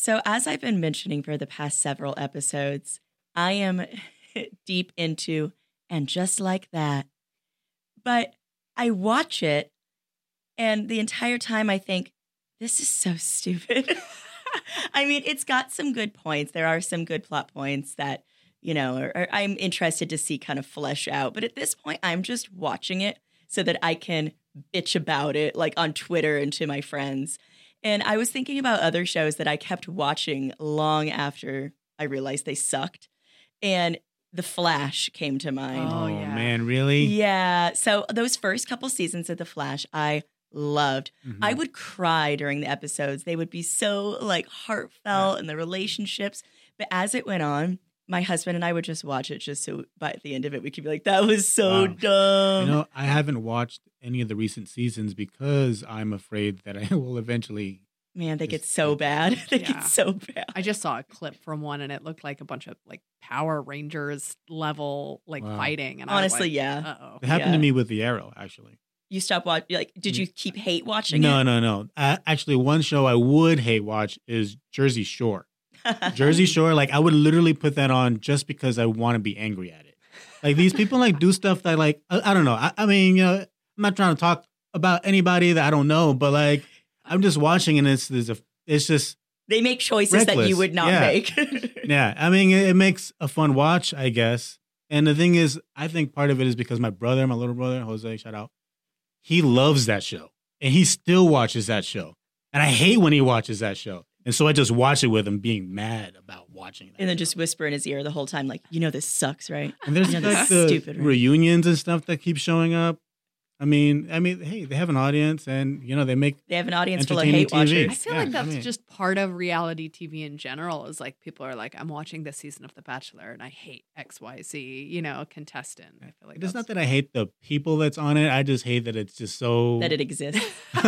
So as I've been mentioning for the past several episodes, I am deep into And Just Like That. But I watch it, and the entire time I think, this is so stupid. I mean, it's got some good points. There are some good plot points that, I'm interested to see kind of flesh out. But at this point, I'm just watching it so that I can bitch about it, like on Twitter and to my friends. And I was thinking about other shows that I kept watching long after I realized they sucked. And The Flash came to mind. Oh man, really? Yeah. So those first couple seasons of The Flash, I loved. Mhm. I would cry during the episodes. They would be so like heartfelt and the relationships. But as it went on, my husband and I would just watch it just so by the end of it, we could be like, that was so Wow. dumb. I haven't watched any of the recent seasons because I'm afraid that I will eventually. Man, they get so bad. They Yeah. get so bad. I just saw a clip from one and it looked like a bunch of like Power Rangers level Wow. fighting. And Honestly, I was like, yeah. Uh-oh. It happened Yeah. to me with The Arrow, actually. You stopped watching. Like, did you keep hate watching No, it? no. Actually, one show I would hate watch is Jersey Shore. Jersey Shore, like I would literally put that on just because I want to be angry at it. Like these people like do stuff that like I don't know. I mean, I'm not trying to talk about anybody that I don't know, but like I'm just watching and it's just They make choices that you Reckless. would not Yeah. make. yeah. I mean, it makes a fun watch, I guess. And the thing is, I think part of it is because my little brother, Jose, shout out, he loves that show and he still watches that show. And I hate when he watches that show. And so I just watch it with him being mad about watching that. And then just whisper in his ear the whole time, like, this sucks, right? And there's Yeah, like that's the stupid, right? reunions and stuff that keep showing up. I mean, hey, they have an audience and, they make They have an audience full of entertaining hate TV. I watchers. feel Yeah, like I that's mean- just part of reality TV in general is like people are like, I'm watching this season of The Bachelor and I hate XYZ, contestant. I feel like It's not that's- that I hate the people that's on it. I just hate that it's just so. That it exists.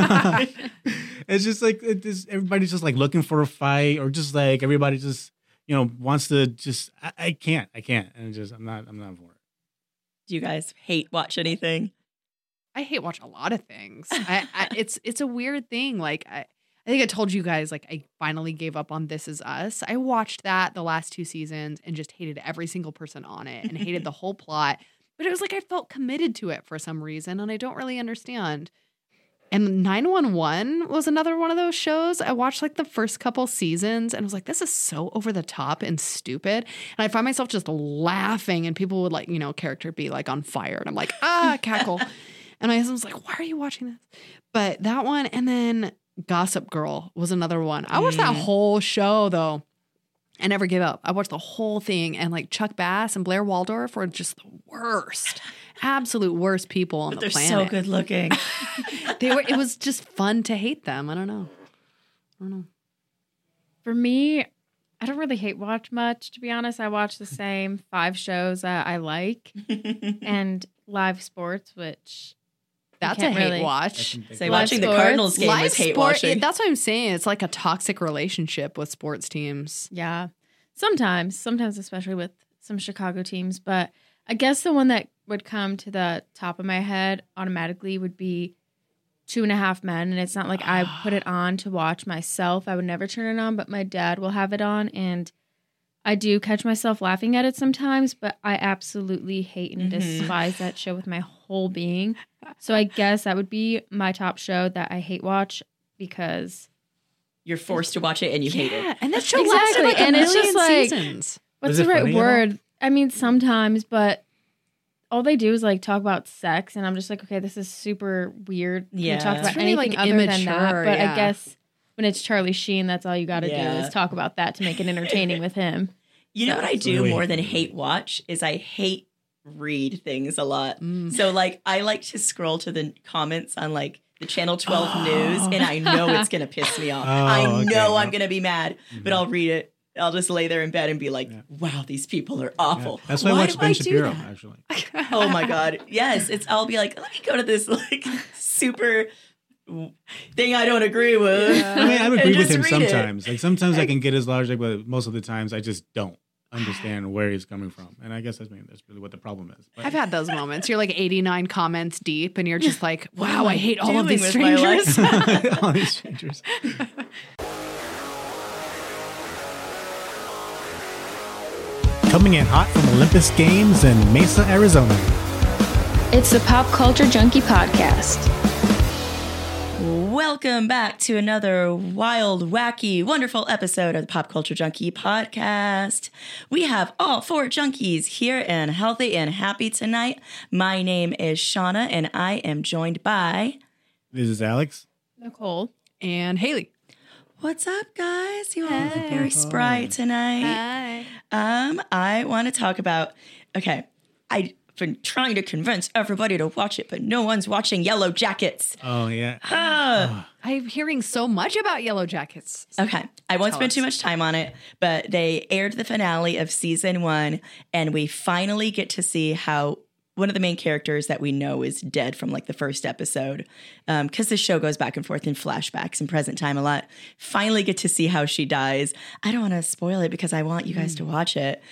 It's just like everybody's just like looking for a fight or just like everybody just, wants to just. I can't. And I'm not for it. Do you guys hate watch anything? I hate watch a lot of things. It's a weird thing. Like I think I told you guys, like I finally gave up on This Is Us. I watched that the last 2 seasons and just hated every single person on it and hated the whole plot. But it was like I felt committed to it for some reason, and I don't really understand. And 911 was another one of those shows. I watched like the first couple seasons and I was like, this is so over the top and stupid. And I find myself just laughing and people would like, character be like on fire. And I'm like, cackle. And my husband was like, why are you watching this? But that one, and then Gossip Girl was another one. I watched that whole show though. I never give up. I watched the whole thing, and like Chuck Bass and Blair Waldorf were just the worst, absolute worst people on But the they're planet. so good looking. It was just fun to hate them. I don't know. For me, I don't really hate watch much, to be honest. I watch the same 5 shows that I like and live sports, which That's a can't hate really- watch. Say Live watching the sports. Cardinals game was hate watching. That's what I'm saying. It's like a toxic relationship with sports teams. yeah, sometimes especially with some Chicago teams. But I guess the one that would come to the top of my head automatically would be 2.5 Men. And it's not like I put it on to watch myself. I would never turn it on, but my dad will have it on. And I do catch myself laughing at it sometimes, but I absolutely hate and despise that show with my whole being. So I guess that would be my top show that I hate watch because You're forced to watch it and you hate it. And that show Exactly, lasted like and a it's million just like- seasons. what's Was the it right funny at all? word? I mean, sometimes, but all they do is like talk about sex, and I'm just like, okay, this is super weird. Can we Yeah. talk It's about really, anything like, other than that. immature, But yeah. I guess when it's Charlie Sheen, that's all you got to do Yeah. is talk about that to make it entertaining with him. You know what I do Really more than hate hate watch is I hate read things a lot. Mm. So like I like to scroll to the comments on like the Channel 12 news and I know it's going to piss me off. Oh, I okay, know I'm yep. going to be mad, but I'll read it. I'll just lay there in bed and be like, wow, these people are Yeah. awful. That's why I watch do Ben do Shapiro, that? actually. Oh my God. Yes. I'll be like, let me go to this like super thing I don't agree with. I mean, I would and agree with just him read it. sometimes. Like sometimes I can get his logic, but most of the times I just don't understand where he's coming from. And I guess that's really what the problem is. But I've had those moments. You're like 89 comments deep and you're just like, What wow, am I I hate all of doing these with my life? strangers. all these strangers. coming in hot from Olympus Games in Mesa, Arizona. It's the Pop Culture Junkie Podcast. Welcome back to another wild, wacky, wonderful episode of the Pop Culture Junkie Podcast. We have all 4 junkies here and healthy and happy tonight. My name is Shauna, and I am joined by... This is Alex. Nicole. And Haley. What's up, guys? You all look very spry tonight. Hi. I want to talk about... Okay, I've been trying to convince everybody to watch it, but no one's watching Yellow Jackets. Oh, yeah. I'm hearing so much about Yellow Jackets. Okay, I won't Tell spend us. too much time on it, but they aired the finale of season 1, and we finally get to see how one of the main characters that we know is dead from like the first episode, because the show goes back and forth in flashbacks and present time a lot. Finally get to see how she dies. I don't want to spoil it because I want you guys to watch it,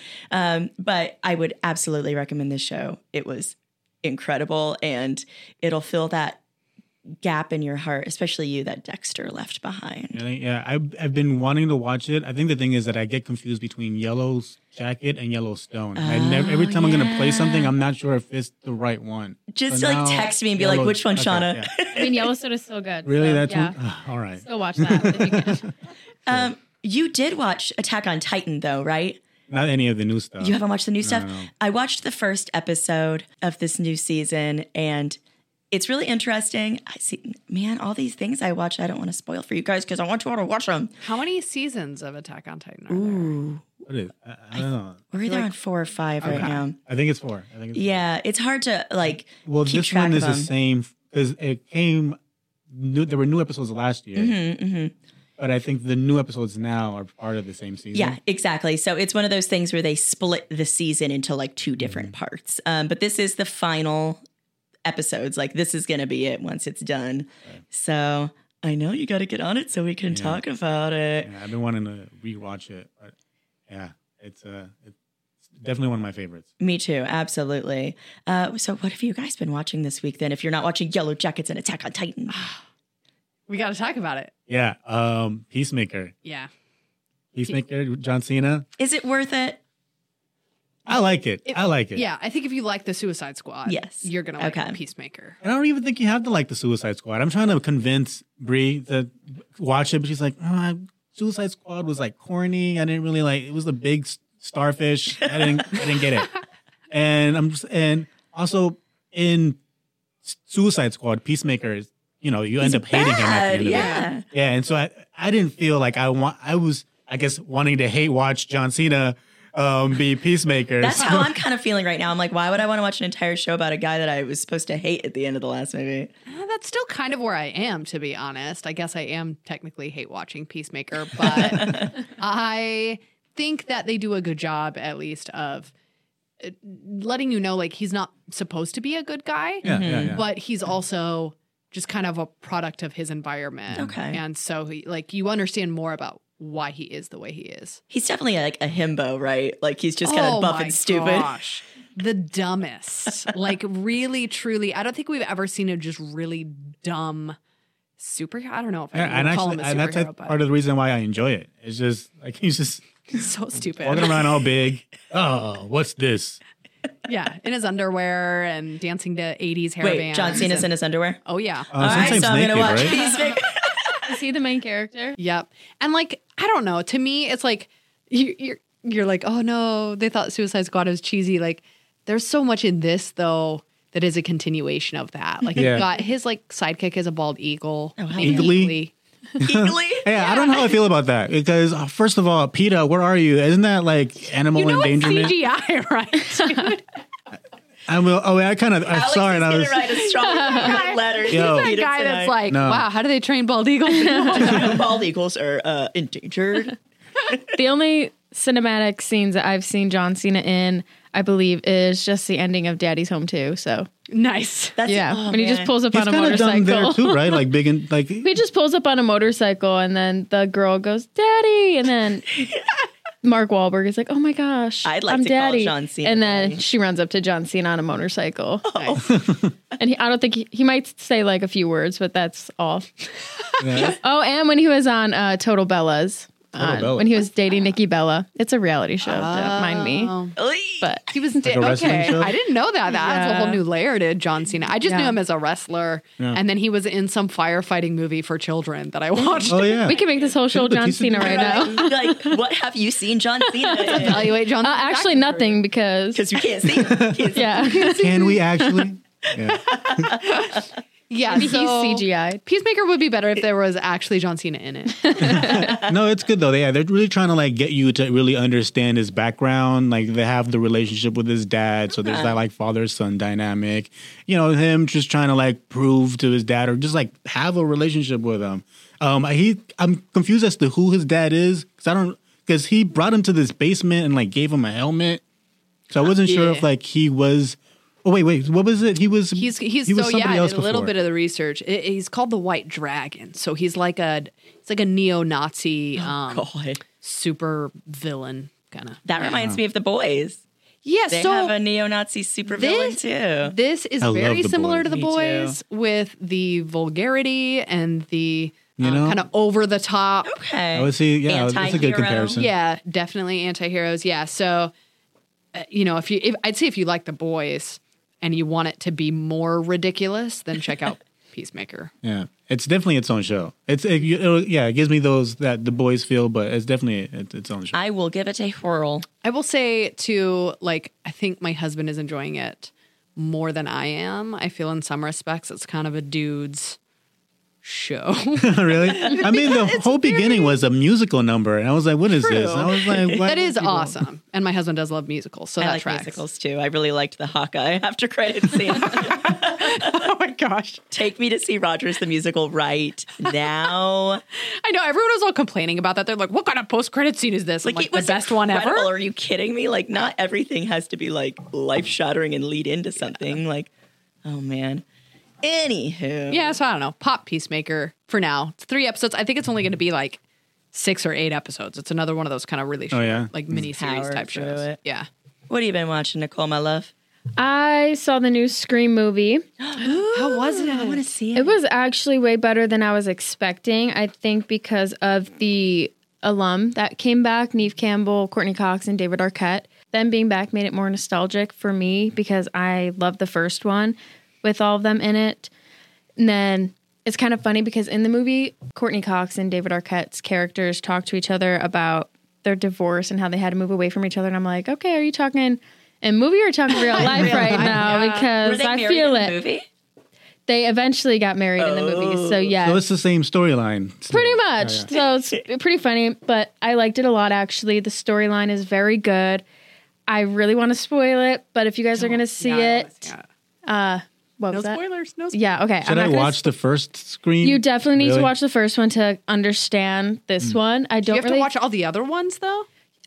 but I would absolutely recommend this show. It was incredible, and it'll fill that gap in your heart, especially you that Dexter left behind. Yeah, I've been wanting to watch it. I think the thing is that I get confused between Yellow Jacket and Yellowstone. Every time I'm going to play something, I'm not sure if it's the right one. Just So like now, text me and be like, which one, okay, Shauna? yeah. I mean, Yellowstone is so good. Really? so, That's yeah. one? All right. Go watch that if you can. You did watch Attack on Titan, though, right? Not any of the new stuff. You haven't watched the new stuff? no. I watched the first episode of this new season, and it's really interesting. I see, man, all these things I watch, I don't want to spoil for you guys because I want you all to watch them. How many seasons of Attack on Titan are there? What is? I don't know. We're either on 4 or 5 right now. I think it's 4. Yeah, it's hard to like Well, keep this track one of is the them. same because it came. There were new episodes last year, but I think the new episodes now are part of the same season. Yeah, exactly. So it's one of those things where they split the season into like 2 different parts. But this is the final episodes. Like this is going to be it once it's done. Right. So I know you got to get on it so we can talk about it. Yeah, I've been wanting to rewatch it, but yeah, it's definitely one of my favorites. Me too. Absolutely. So what have you guys been watching this week then? If you're not watching Yellow Jackets and Attack on Titan. We got to talk about it. Yeah, Peacemaker, John Cena. Is it worth it? I like it. I like it. Yeah, I think if you like the Suicide Squad, Yes. you're going to like Okay. Peacemaker. I don't even think you have to like the Suicide Squad. I'm trying to convince Brie to watch it, but she's like, Suicide Squad was like corny. I didn't really like. It was the big starfish. I didn't get it. And also in Suicide Squad, Peacemaker is, you end up hating him at the end of it. Yeah, and so I didn't feel like I was, I guess, wanting to hate watch John Cena be Peacemaker. That's how I'm kind of feeling right now. I'm like, why would I want to watch an entire show about a guy that I was supposed to hate at the end of the last movie? That's still kind of where I am, to be honest. I guess I am technically hate watching Peacemaker, but I think that they do a good job, at least, of letting you know, like, he's not supposed to be a good guy, Yeah. but he's also just kind of a product of his environment. Okay. And so, you understand more about why he is the way he is. He's definitely like a himbo, right? Like he's just kind of buff my and stupid. Gosh. The dumbest. Like, really, truly. I don't think we've ever seen a just really dumb superhero. I don't know if I Yeah, would call him a and that's superhero, but part of the reason why I enjoy it. It's just like he's just so stupid. walking around all big. Oh, what's this? Yeah, in his underwear and dancing to 80s hair Wait, bands. John Cena's in his underwear? Oh, yeah. All right, so I'm going to watch right? Peacemaker. Is he the main character? Yep. And like, I don't know. To me, it's like you're like, oh no, they thought Suicide Squad was cheesy. Like, there's so much in this though that is a continuation of that. Like, Yeah. you've got his like sidekick is a bald eagle. Oh, named Eagly? Eagly? Yeah, I don't know how I feel about that because first of all, PETA, where are you? Isn't that like animal You know it's endangerment? CGI, right? Dude? I will. Oh, I kind of. I'm Alex sorry. is and I going was. to write a strong letter. to Yo. That Peter guy tonight. that's like, No. wow, how do they train bald eagles? Bald eagles are endangered. The only cinematic scenes that I've seen John Cena in, I believe, is just the ending of Daddy's Home 2. So, Nice. That's, yeah. oh, when he just man. pulls up He's on a kind of done there motorcycle. too, right? Like big and like. He just pulls up on a motorcycle and then the girl goes, Daddy. And then Mark Wahlberg is like, oh my gosh, I'd like I'm to call Daddy. John Cena and then Daddy. she runs up to John Cena on a motorcycle. Oh. And I don't think he might say like a few words, but that's all. Yeah. Oh, and when he was on Total Bellas, Bella. when he was dating Nikki Bella. It's a reality show. Don't mind me. But He was a wrestling okay. show? I didn't know that. That's a whole Yeah. new layer to John Cena. I just knew Yeah. him as a wrestler, Yeah. and then he was in some firefighting movie for children that I watched. Oh yeah. we can make this whole show John Batista Cena did right now. Like, what have you seen John Cena in? Evaluate John. Cena's Actually, acting nothing because Because you can't see him. Can't see him. yeah, Can we actually? Yeah. career. Yeah, maybe so he's CGI. Peacemaker would be better if there was actually John Cena in it. No, it's good though. Yeah, they're really trying to like get you to really understand his background. Like they have the relationship with his dad, so there's that like father-son dynamic. You know, him just trying to like prove to his dad or just like have a relationship with him. I'm confused as to who his dad is because he brought him to this basement and like gave him a helmet. So I wasn't sure Yeah. if like he was. Oh wait, what was it? He was He's he was so somebody yeah. I else did a little before. bit of the research. He's called the White Dragon. So he's like a neo-Nazi God. super villain kind of. That reminds me of The Boys. Yeah, They so have a neo-Nazi supervillain too. this is I love very The similar Boys. to The Me Boys with the vulgarity and the You know? kind of over the top. Okay. I would say, yeah, it's a good Anti-hero. comparison. Yeah, definitely anti-heroes. Yeah, so I'd say if you like The Boys and you want it to be more ridiculous, then check out Peacemaker. Yeah, it's definitely its own show. It gives me that The Boys feel, but it's definitely its own show. I will give it a whirl. I will say too, like I think my husband is enjoying it more than I am. I feel in some respects it's kind of a dude's show. Really? I mean, the whole beginning was a musical number, and I was like, "What is this?" And I was like, That is awesome. And my husband does love musicals, so I that like tracks. musicals too. I really liked the Hawkeye after credits scene. Oh my gosh. Take me to see Rogers the Musical right now. I know everyone was all complaining about that. They're like, what kind of post-credit scene is this? I'm like it the was best one ever. incredible. Are you kidding me? Like, not everything has to be like life-shattering and lead into something. Like, oh man. Anywho. Yeah, so I don't know. Pop Peacemaker for now. It's 3 episodes. I think it's only going to be like 6 or 8 episodes. It's another one of those kind of really short, yeah? like mini series Power type through shows. it. Yeah. What have you been watching, Nicole, my love? I saw the new Scream movie. How was it? I want to see It was actually way better than I was expecting. I think because of the alum that came back, Neve Campbell, Courtney Cox, and David Arquette. Them being back made it more nostalgic for me because I loved the first one with all of them in it. And then it's kind of funny because in the movie, Courtney Cox and David Arquette's characters talk to each other about their divorce and how they had to move away from each other. And I'm like, okay, are you talking in movie or talking real life right now? Were Because they I married feel in it. the movie? They eventually got married in the movie. So yeah, So it's the same storyline. pretty much. So it's pretty funny, but I liked it a lot actually. The storyline is very good. I really want to spoil it, but if you guys are going to see it, what No was that? spoilers. No spoilers. Yeah, okay. Should I watch the first Scream? You definitely need to Really? watch the first one to understand this one. I Do don't you have really to watch all the other ones though?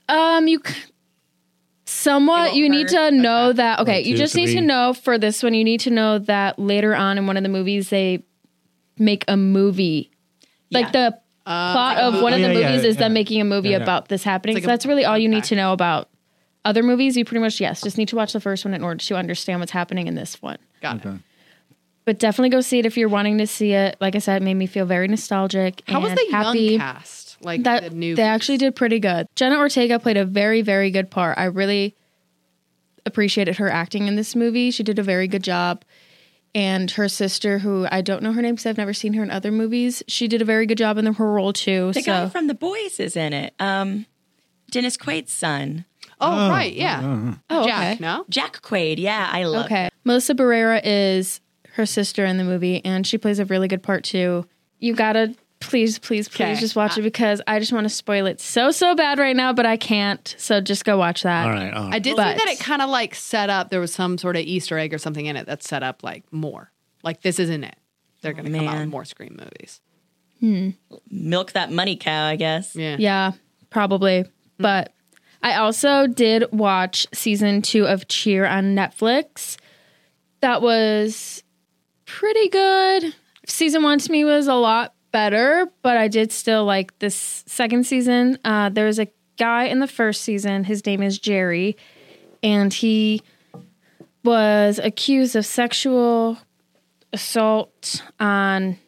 somewhat It you won't need to know that okay, Or you two, just need to 3. know for this one you need to know that later on in one of the movies they make a movie. Like the plot of one of the Yeah, yeah, movies is them yeah. making a movie Yeah. about this happening. It's So like a- that's really all you need okay. to know about other movies. You pretty much just need to watch the first one in order to understand what's happening in this one. Got it. But definitely go see it if you're wanting to see it. Like I said, it made me feel very nostalgic. How was and the happy. young cast? Like That the new they actually did pretty good. Jenna Ortega played a very, very good part. I really appreciated her acting in this movie. She did a very good job. And her sister, who I don't know her name because I've never seen her in other movies, she did a very good job in her role too. The guy from The Boys is in it. Dennis Quaid's son. Oh, right, yeah. oh, Jack, okay. no? Jack Quaid. Yeah, I love Okay. Melissa Barrera is her sister in the movie, and she plays a really good part too. You gotta please Okay. just watch it because I just want to spoil it so bad right now, but I can't. So just go watch that. All right. I did But- see that it kind of like set up, there was some sort of Easter egg or something in it that set up like more. Like this isn't it. They're going to come out with man. more Scream movies. Milk that money cow, I guess. Yeah. Yeah, probably. But I also did watch season 2 of Cheer on Netflix. That was pretty good. Season 1 to me was a lot better, but I did still like this second season. There was a guy in the first season. His name is Jerry, and he was accused of sexual assault on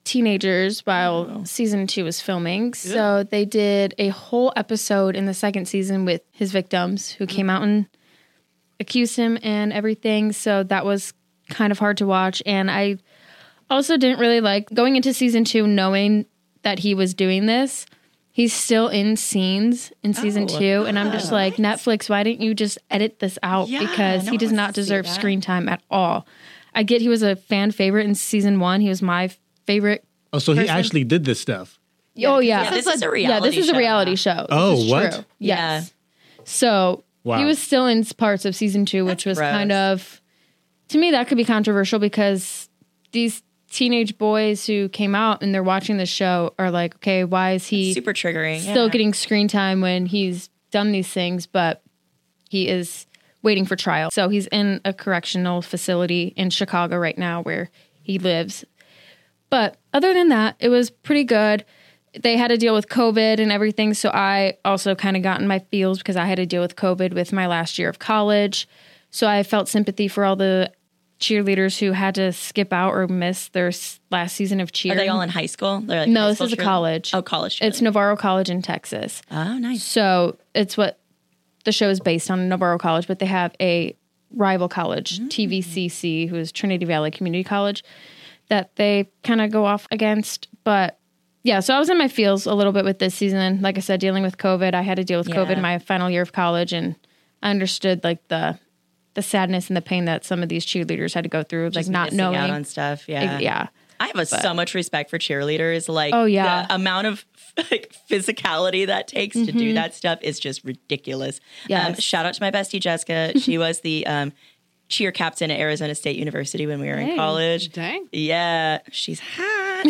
teenagers while season 2 was filming. So they did a whole episode in the second season with his victims who came out and accused him and everything. So that was kind of hard to watch. And I also didn't really like going into season 2 knowing that he was doing this. He's still in scenes in season 2. And I'm just like, Netflix, why didn't you just edit this out? Yeah, because no he does one not wants to see deserve that. screen time at all. I get he was a fan favorite in season 1. He was my favorite. Oh, so he person. actually did this stuff. Oh, yeah. This is a reality Yeah, this is a show. reality show. Oh, This is what? true. Yeah. Yes. So Wow. he was still in parts of season 2, which was gross. kind of, to me, that could be controversial because these teenage boys who came out and they're watching the show are like, okay, why is he Super triggering. still yeah. getting screen time when he's done these things, but he is waiting for trial. So he's in a correctional facility in Chicago right now where he lives. But other than that, it was pretty good. They had to deal with COVID and everything. So I also kind of got in my feels because I had to deal with COVID with my last year of college. So I felt sympathy for all the cheerleaders who had to skip out or miss their last season of cheer. Are they all in high school? They're like No, high this school is a cheerleaders? college. Oh, college. It's cheerleaders. Navarro College in Texas. Oh, nice. So it's what the show is based on, Navarro College, but they have a rival college, TVCC, who is Trinity Valley Community College, that they kind of go off against. But yeah, so I was in my feels a little bit with this season. Like I said, dealing with COVID, I had to deal with COVID Yeah. my final year of college, and I understood like the sadness and the pain that some of these cheerleaders had to go through, Just like not missing knowing. out on stuff. Yeah. Yeah. I have so much respect for cheerleaders. Like, Oh, yeah. the amount of like physicality that takes to do that stuff is just ridiculous. Yes. Shout out to my bestie Jessica. She was the cheer captain at Arizona State University when we were in Dang. college. Dang. Yeah, she's hot.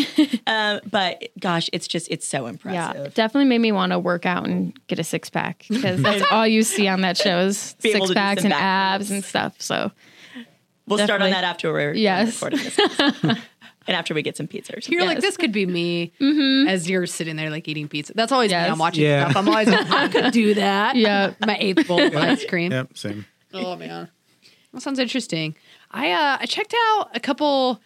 But gosh, it's so impressive. Yeah, definitely made me want to work out and get a six pack because that's all you see on that show is Be able six to do packs some and back abs flips. and stuff. So We'll start on Definitely. that after we're done Yes. recording this. And after we get some pizza or something. You're like, Yes. this could be me as you're sitting there like eating pizza. That's always Yes. me. I'm watching Yeah. stuff. I'm always like, I could do that. Yeah. My 8th bowl of ice cream. Yep, same. Oh man, that sounds interesting. I checked out a couple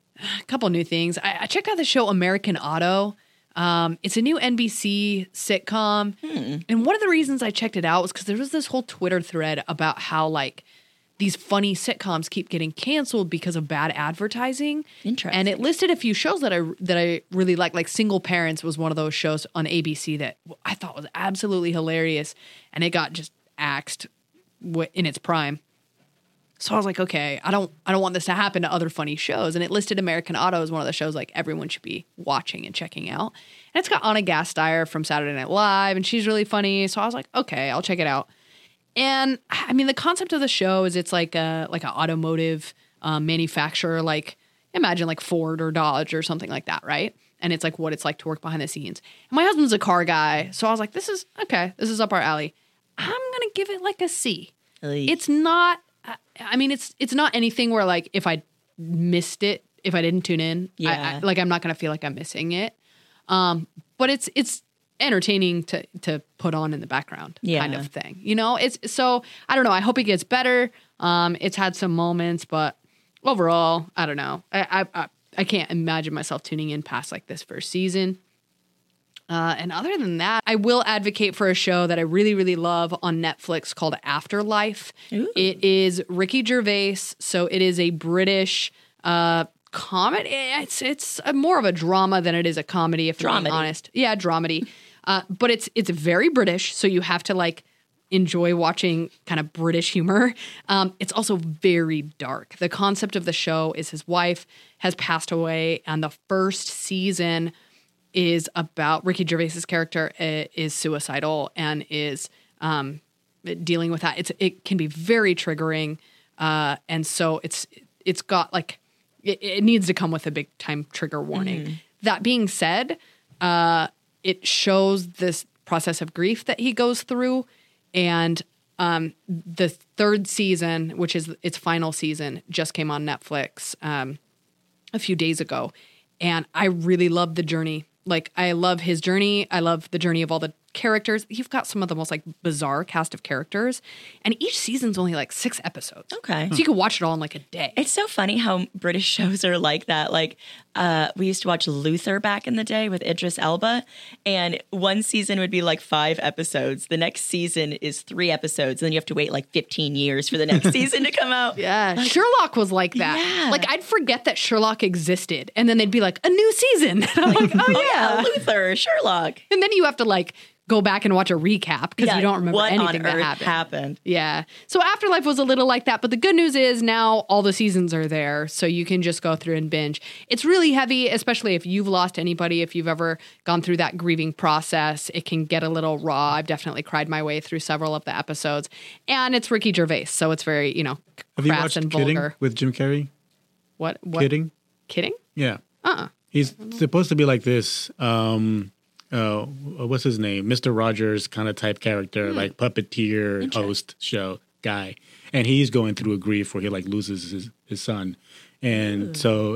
new things. I checked out the show American Auto. It's a new NBC sitcom, and one of the reasons I checked it out was because there was this whole Twitter thread about how like these funny sitcoms keep getting canceled because of bad advertising. Interesting. And it listed a few shows that I really like. Like Single Parents was one of those shows on ABC that I thought was absolutely hilarious, and it got just axed in its prime. So I was like, okay, I don't want this to happen to other funny shows. And it listed American Auto as one of the shows like everyone should be watching and checking out. And it's got Anna Gasteyer from Saturday Night Live, and she's really funny. So I was like, okay, I'll check it out. And I mean, the concept of the show is it's like an automotive manufacturer, like imagine like Ford or Dodge or something like that, right? And it's like what it's like to work behind the scenes. And my husband's a car guy, so I was like, this is okay. This is up our alley. I'm gonna give it like a C. It's not. I mean, it's not anything where like if I missed it, if I didn't tune in, Yeah. I'm not gonna feel like I'm missing it. But it's entertaining to put on in the background, kind Yeah. of thing. You know, it's so I don't know. I hope it gets better. It's had some moments, but overall, I don't know. I can't imagine myself tuning in past like this first season. And other than that, I will advocate for a show that I really, really love on Netflix called Afterlife. Ooh. It is Ricky Gervais. So it is a British comedy. It's more of a drama than it is a comedy, if I'm being Dramedy. honest. Yeah, dramedy. But it's very British, so you have to like enjoy watching kind of British humor. It's also very dark. The concept of the show is his wife has passed away, and the first season is about Ricky Gervais's character is suicidal and is dealing with that. It can be very triggering, and so it's got like it needs to come with a big time trigger warning. That being said, it shows this process of grief that he goes through, and the third season, which is its final season, just came on Netflix a few days ago, and I really love the journey. Like, I love his journey. I love the journey of all the characters. You've got some of the most like bizarre cast of characters, and each season's only like 6 episodes. Okay. So you can watch it all in like a day. It's so funny how British shows are like that. Like, we used to watch Luther back in the day with Idris Elba, and one season would be like 5 episodes. The next season is 3 episodes, and then you have to wait like 15 years for the next season to come out. Yeah, Sherlock was like that. Yeah. Like I'd forget that Sherlock existed, and then they'd be like, a new season. And I'm like, Oh yeah, Luther, Sherlock. And then you have to like go back and watch a recap because Yeah, you don't remember what anything on that earth happened. Yeah. So Afterlife was a little like that, but the good news is now all the seasons are there, so you can just go through and binge. It's really heavy, especially if you've lost anybody, if you've ever gone through that grieving process. It can get a little raw. I've definitely cried my way through several of the episodes. And it's Ricky Gervais, so it's very, Have you crass watched and Kidding vulgar. with Jim Carrey? What? Kidding? Kidding? Yeah. Uh-uh. He's supposed to be like this, what's his name? Mr. Rogers kind of type character, like puppeteer, host, show guy. And he's going through a grief where he like loses his son. And so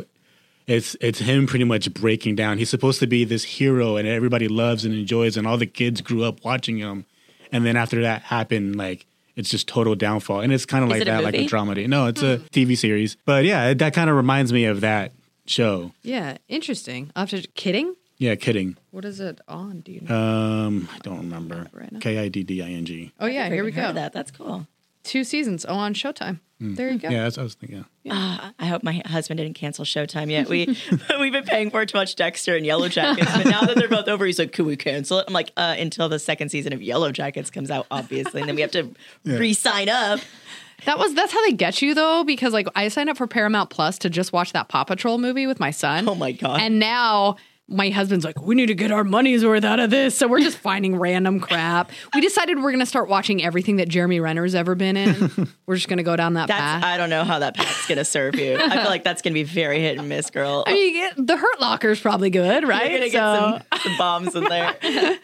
it's him pretty much breaking down. He's supposed to be this hero and everybody loves and enjoys, and all the kids grew up watching him. And then after that happened, like, it's just total downfall. And it's kind of like it a that, like a movie? dramedy. No, it's a TV series. But yeah, that kind of reminds me of that show. Yeah, interesting. Kidding? Yeah, Kidding. What is it on? Do you know? I don't remember. Right now. Kidding. Oh, yeah, here we Heard go. that. That's cool. 2 seasons. Oh, on Showtime. There you go. Yeah, that's what I was thinking. I hope my husband didn't cancel Showtime yet. We've been paying for it to watch Dexter and Yellow Jackets, but now that they're both over, he's like, "Can we cancel it?" I'm like, "Until the second season of Yellow Jackets comes out, obviously, and then we have to re-sign up." That's how they get you though, because like I signed up for Paramount Plus to just watch that Paw Patrol movie with my son. Oh my God. And now my husband's like, we need to get our money's worth out of this. So we're just finding random crap. We decided we're going to start watching everything that Jeremy Renner's ever been in. We're just going to go down that path. I don't know how that path's going to serve you. I feel like that's going to be very hit and miss, girl. I mean, the Hurt Locker's probably good, right? You're going to get some bombs in there.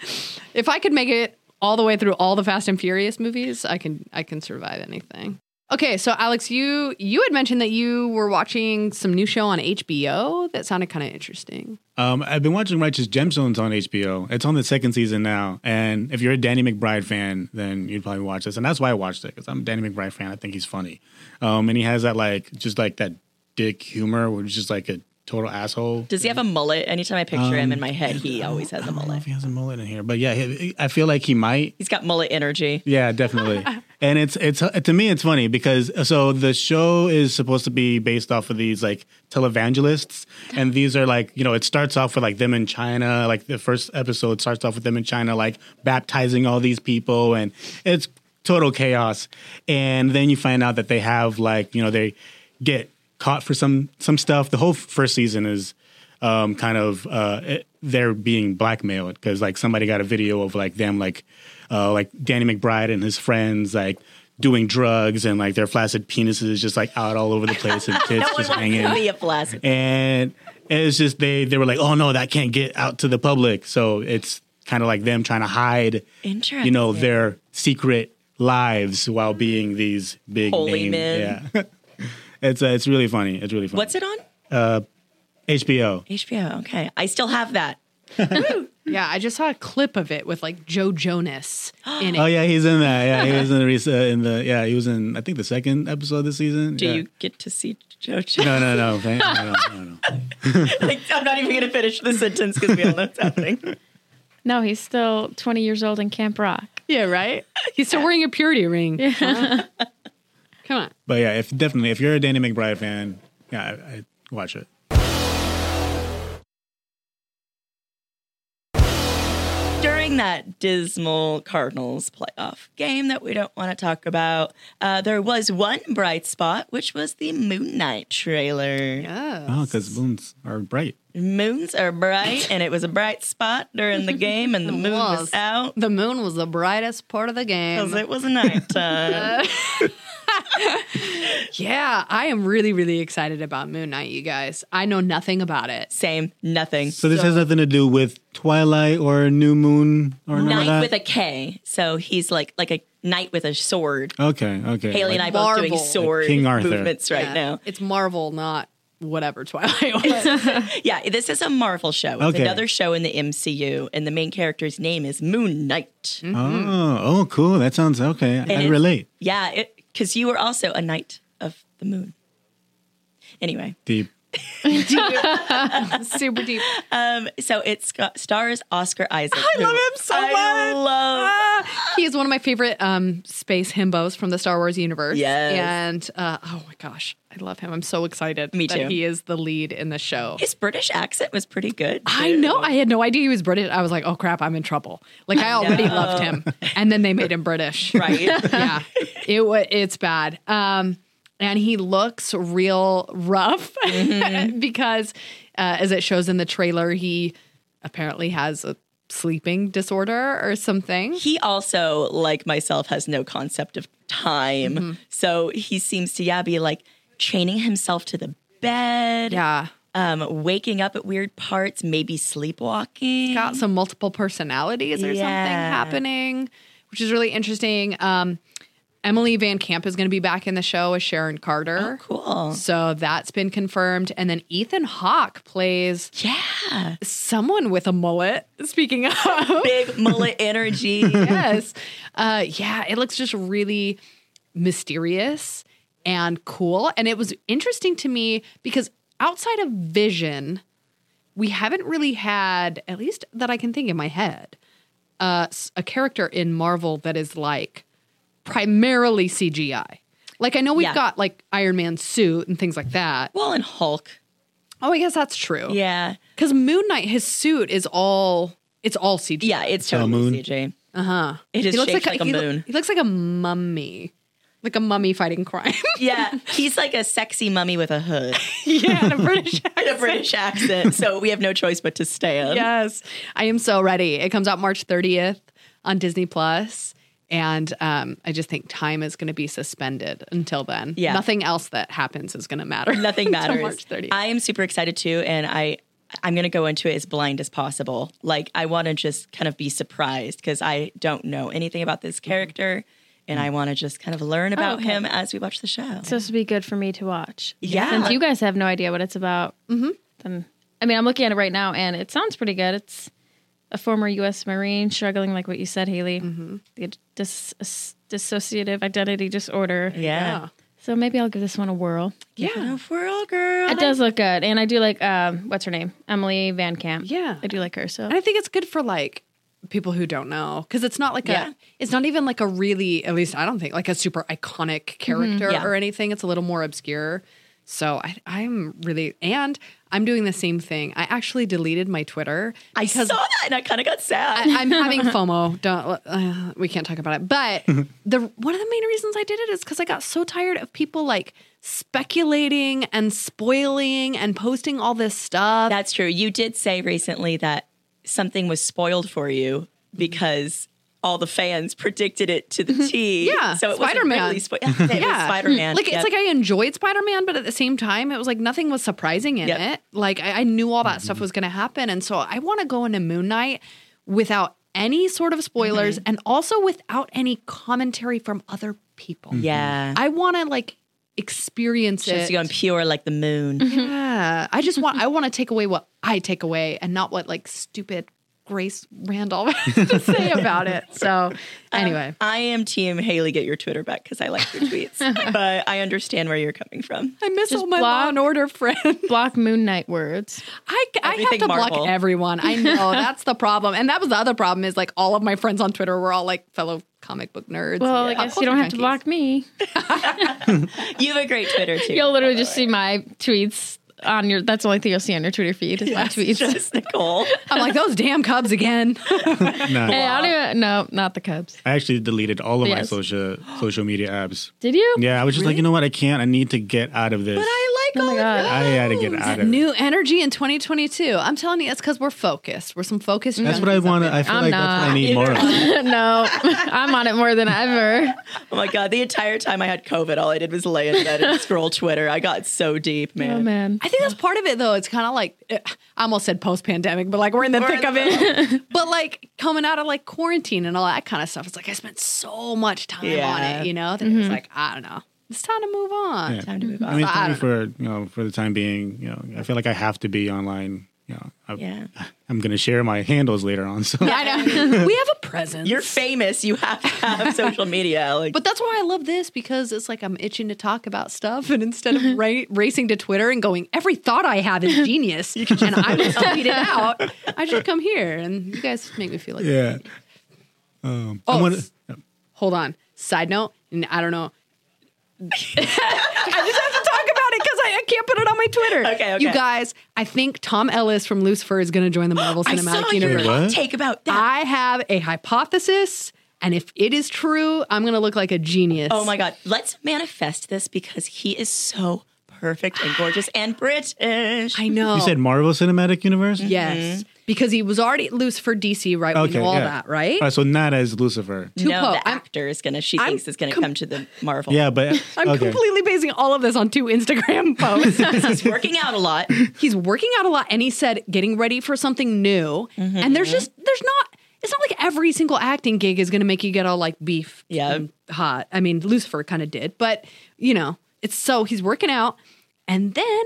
If I could make it all the way through all the Fast and Furious movies, I can survive anything. Okay, so Alex, you had mentioned that you were watching some new show on HBO that sounded kind of interesting. I've been watching Righteous Gemstones on HBO. It's on the 2nd season now. And if you're a Danny McBride fan, then you'd probably watch this. And that's why I watched it, because I'm a Danny McBride fan. I think he's funny. And he has that that dick humor, which is just like a total asshole. Does he have a mullet? Anytime I picture him in my head, he always has a I don't know mullet. if he has a mullet in here, but yeah, I feel like he might. He's got mullet energy. Yeah, definitely. And it's to me, it's funny because so the show is supposed to be based off of these like televangelists, and these are like, it starts off with like them in China. Like the first episode starts off with them in China, like baptizing all these people, and it's total chaos. And then you find out that they have like, they get caught for some stuff. The whole first season is they're being blackmailed because like somebody got a video of like them like Danny McBride and his friends like doing drugs, and like their flaccid penises just like out all over the place and tits No just one wants hanging. to be a flaccid. And it's just they were like, oh no, that can't get out to the public. So it's kind of like them trying to hide, Interesting. their secret lives while being these big Holy name. men. Yeah. It's really funny. It's really funny. What's it on? HBO. HBO. Okay. I still have that. Yeah, I just saw a clip of it with like Joe Jonas in it. Oh yeah, he's in that. Yeah, he was he was in I think the 2nd episode of the season. Do Yeah. you get to see JoJo? No. No. Like, I'm not even going to finish the sentence because we all know what's happening. No, he's still 20 years old in Camp Rock. Yeah, right? He's still wearing a purity ring. Huh? Come on. But yeah, if you're a Danny McBride fan, yeah, I watch it. During that dismal Cardinals playoff game that we don't want to talk about, there was one bright spot, which was the Moon Knight trailer. Yeah. Oh, because moons are bright. Moons are bright, and it was a bright spot during the game, and the moon was out The moon was the brightest part of the because game. it was nighttime. Yeah, I am really, really excited about Moon Knight, you guys. I know nothing about it. Same, nothing. So this has nothing to do with Twilight or New Moon or none of Knight that? with a K, so he's like a knight with a sword. Okay. Haley and I both doing Marvel. sword King Arthur. movements right Yeah. now. It's Marvel, not whatever Twilight was. Yeah, this is a Marvel show. It's Okay. another show in the MCU, and the main character's name is Moon Knight. Oh, cool. That sounds okay. I it's- relate. Yeah, because you were also a knight of the moon. Anyway, Deep. Super deep. so it stars Oscar Isaac. I love him so much. I love. He is one of my favorite space himbos from the Star Wars universe. Yes. And oh my gosh, I love him. I'm so excited Me that too. he is the lead in the show. His British accent was pretty good. I too. know. I had no idea he was British. I was like, oh crap, I'm in trouble. Like I already loved him. And then they made him British. Right. Yeah. It's bad. And he looks real rough because as it shows in the trailer, he apparently has a sleeping disorder or something. He also, like myself, has no concept of time. Mm-hmm. So he seems to, be like chaining himself to the bed. Yeah. Waking up at weird parts, maybe sleepwalking. Got some multiple personalities or something happening, which is really interesting. Emily Van Camp is going to be back in the show as Sharon Carter. Oh, cool. So that's been confirmed. And then Ethan Hawke plays Yeah. someone with a mullet, speaking of. Big mullet energy. Yes. It looks just really mysterious and cool. And it was interesting to me because outside of Vision, we haven't really had, at least that I can think in my head, a character in Marvel that is like primarily CGI. Like I know we've got like Iron Man's suit and things like that. Well, and Hulk. Oh, I guess that's true. Yeah. Because Moon Knight, his suit is all CGI. Yeah, it's So totally moon. CG. Uh-huh. It is shaped like a moon. He looks like a mummy. Like a mummy fighting crime. Yeah, he's like a sexy mummy with a hood Yeah, and a British and a accent. British accent. So we have no choice but to stand. Yes. I am so ready. It comes out March 30th on Disney Plus. And I just think time is going to be suspended until then. Yeah. Nothing else that happens is going to matter. Nothing until matters. March 30th. I am super excited too, and I'm going to go into it as blind as possible. Like I want to just kind of be surprised because I don't know anything about this character, and I want to just kind of learn about okay. him as we watch the show. It's supposed to be good for me to watch. Yeah. Since you guys have no idea what it's about, then I mean, I'm looking at it right now, and it sounds pretty good. It's a former U.S. Marine struggling, like what you said, Haley, the dissociative identity disorder. Yeah. So maybe I'll give this one a whirl. Give it a whirl, girl. It does look good, and I do like what's her name, Emily Van Camp. Yeah. I do like her. So And I think it's good for like people who don't know because it's not like Yeah. it's not even like a really, at least I don't think, like a super iconic character Yeah. or anything. It's a little more obscure. So I'm really, and I'm doing the same thing. I actually deleted my Twitter. I saw that and I kind of got sad. I'm having FOMO. Don't we can't talk about it. But one of the main reasons I did it is because I got so tired of people like speculating and spoiling and posting all this stuff. That's true. You did say recently that something was spoiled for you because all the fans predicted it to the T. Yeah, So it Spider-Man. wasn't really spoiled. It was Spider-Man. Like, Yep. it's like I enjoyed Spider-Man, but at the same time, it was like nothing was surprising in Yep. it. Like, I knew all that stuff was going to happen. And so I want to go into Moon Knight without any sort of spoilers and also without any commentary from other people. Yeah. I want to, like, experience Just it. going pure like the moon. Yeah. I want to take away what I take away and not what, like, stupid Grace Randolph has to say about it. So, anyway. I am team Haley, get your Twitter back because I like your tweets. But I understand where you're coming from. I miss Just all my block- Law and Order friends. block Moon Knight words. I have Everything to block Marvel. everyone. I know that's the problem, and that was the other problem. Is like all of my friends on Twitter were all like fellow comic book nerds. Well, and I guess pop you don't culture have to junkies. block me. You have a great Twitter too. You'll literally just see my tweets on your. That's the only thing you'll see on your Twitter feed is my Yes, tweets. just Nicole. I'm like those damn Cubs again. Nah. Hey, I don't even. No, not the Cubs. I actually deleted all of my Yes. social media apps. Did you? Yeah, I was just like, you know what? I can't. I need to get out of this. But I like Oh all my of God. I had to get out of it. New energy in 2022. I'm telling you, it's because we're focused. We're some focused. That's what I junkies up want. here. I feel I'm like that's what I not. need more of. No, I'm on it more than ever. Oh my God. The entire time I had COVID, all I did was lay in bed and scroll Twitter. I got so deep, man. Oh man. I think that's part of it, though. It's kind of like I almost said post-pandemic, but like we're in the thick of it. But like coming out of like quarantine and all that kind of stuff, it's like I spent so much time on Yeah. it, you know. That it was like I don't know. It's time to move on. Yeah. Time to move on. I mean, I don't for the time being, I feel like I have to be online. Yeah. I'm going to share my handles later on. So I know. We have a presence. You're famous. You have to have social media. Like, But that's why I love this, because it's like I'm itching to talk about stuff, and instead of racing to Twitter and going, every thought I have is genius, and I'm just tweet it out, I just come here, and you guys make me feel like yeah. Hold on. Side note, and I don't know. I just have to talk about it because I can't put it on my Twitter. Okay. You guys, I think Tom Ellis from Lucifer is going to join the Marvel I Cinematic saw your Universe. What? take about that. I have a hypothesis, and if it is true, I'm going to look like a genius. Oh my God. Let's manifest this because he is so perfect and gorgeous and British. I know. You said Marvel Cinematic Universe? Yes, because he was already at Lucifer DC, right? We know all that, right? All right, so not as Lucifer. No, Tupo. the actor is going to, she I'm thinks is going to come to the Marvel. Yeah, but I'm okay. completely basing all of this on 2 Instagram posts. He's working out a lot. He's working out a lot, and he said getting ready for something new. And there's not. It's not like every single acting gig is going to make you get all like beef and hot. I mean, Lucifer kind of did, but it's so he's working out. And then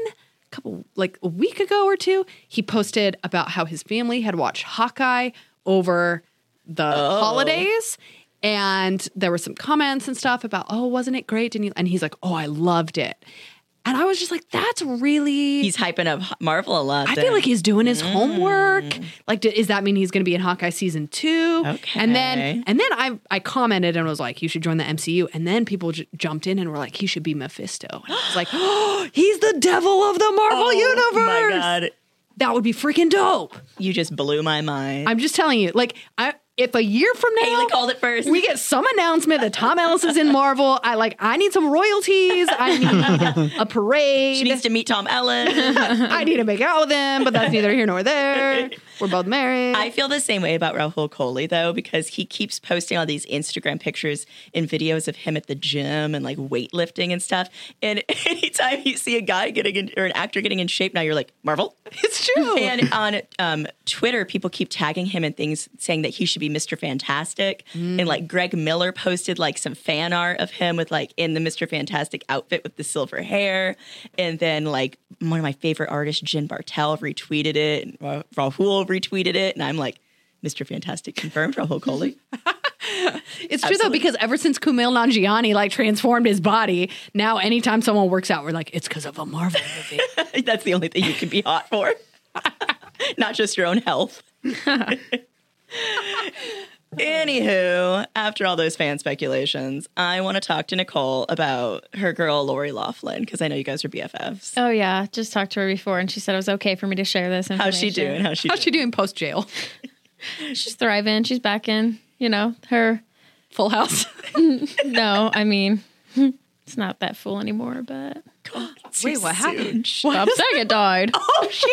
a week ago or 2, he posted about how his family had watched Hawkeye over the holidays. And there were some comments and stuff about, wasn't it great? And he's like, I loved it. And I was just like, that's really... He's hyping up Marvel a lot. I feel like he's doing his homework. Like, does that mean he's going to be in Hawkeye season 2? Okay. And then I commented and was like, you should join the MCU. And then people jumped in and were like, he should be Mephisto. And I was like, he's the devil of the Marvel universe. Oh my God. That would be freaking dope. You just blew my mind. I'm just telling you, if a year from now Haley called it first. we get some announcement that Tom Ellis is in Marvel, I need some royalties. I need a parade. She needs to meet Tom Ellis. I need to make out with him, but that's neither here nor there. We're both married. I feel the same way about Rahul Kohli, though, because he keeps posting all these Instagram pictures and videos of him at the gym and like weightlifting and stuff. And anytime you see a guy or an actor getting in shape, now you're like, Marvel? It's true. And on Twitter, people keep tagging him in things saying that he should be Mr. Fantastic. And like Greg Miller posted like some fan art of him with like in the Mr. Fantastic outfit with the silver hair. And then like one of my favorite artists, Jen Bartel, retweeted it. And Rahul retweeted it. And I'm like, Mr. Fantastic confirmed, Rahul Kohli. It's true though, because ever since Kumail Nanjiani like transformed his body, now anytime someone works out, we're like, it's because of a Marvel movie. That's the only thing you can be hot for. Not just your own health. Anywho, after all those fan speculations, I want to talk to Nicole about her girl, Lori Loughlin, because I know you guys are BFFs. Oh, yeah. Just talked to her before, and she said it was okay for me to share this information. How's she doing? How's she doing post jail? She's thriving. She's back in, her... Full House. No, I mean, it's not that full anymore, but... Wait, what happened? Bob Saget died. Oh, shoot.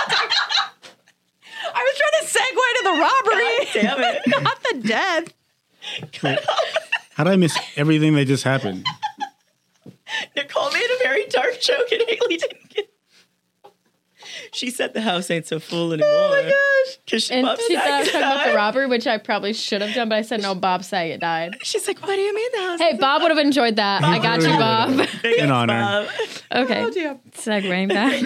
I was trying to segue to the robbery. Damn it. Not the death. How did I miss everything that just happened? Nicole made a very dark joke and Haley didn't get. She said the house ain't so full anymore. Oh my gosh. Because And she thought I was talking about the robbery, which I probably should have done, but I said, no, Bob Saget died. She's like, what do you mean the house? Hey, Bob would have enjoyed that. I got you, Bob. An honor. Okay. Segueing back.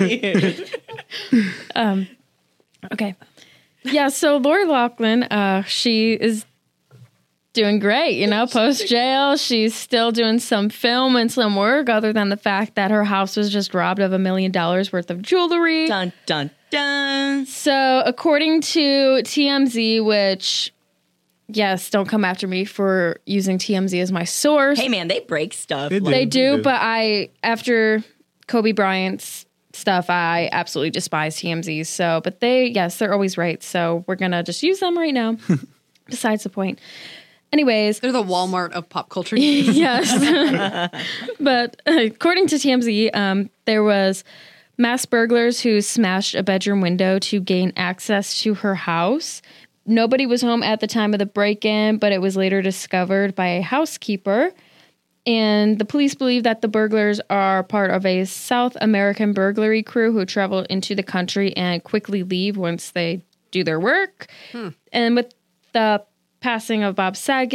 Okay. Yeah, so Lori Loughlin, she is doing great, post jail. She's still doing some film and some work, other than the fact that her house was just robbed of $1 million worth of jewelry. Dun, dun, dun. So according to TMZ, which, yes, don't come after me for using TMZ as my source. Hey, man, they break stuff. They do. They do, but after Kobe Bryant's stuff, I absolutely despise TMZ. So, but they're always right. So we're going to just use them right now. Besides the point. Anyways. They're the Walmart of pop culture. Yes. But according to TMZ, there was mass burglars who smashed a bedroom window to gain access to her house. Nobody was home at the time of the break-in, but it was later discovered by a housekeeper. And the police believe that the burglars are part of a South American burglary crew who travel into the country and quickly leave once they do their work. And with the passing of Bob Saget,